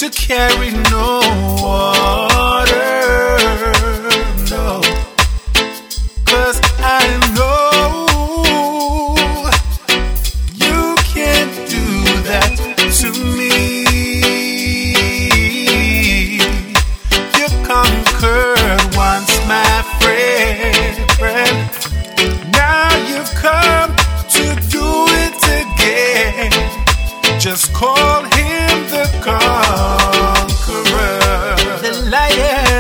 to carry no water, no. 'Cause I know you can't do that to me. You conquered once, my friend. Now you've come to do it again. Just call him the conqueror, the lion.